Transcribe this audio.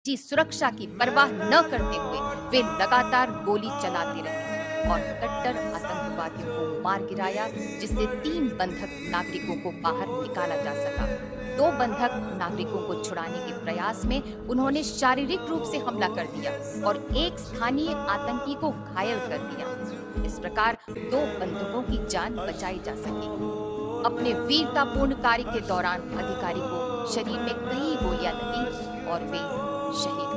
की सुरक्षा की परवाह न करते हुए वे लगातार गोली चलाते रहे और कट्टर आतंकवादियों को मार गिराया, जिससे 3 बंधक नागरिकों को बाहर निकाला जा सका। 2 बंधक नागरिकों को छुड़ाने के प्रयास में उन्होंने शारीरिक रूप से हमला कर दिया और एक स्थानीय आतंकी को घायल कर दिया। इस प्रकार 2 बंधकों की जान बचाई जा सकी। अपने वीरतापूर्ण कार्य के दौरान अधिकारी को शरीर में कई गोलियां लगी और वे शहीद